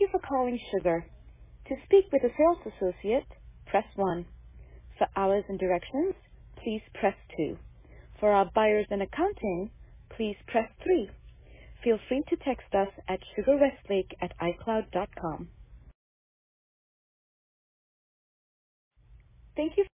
for calling Sugar. To speak with a sales associate, press 1. For hours and directions, please press 2. For our buyers and accounting, please press 3. Feel free to text us at sugarwestlake@icloud.com. Thank you.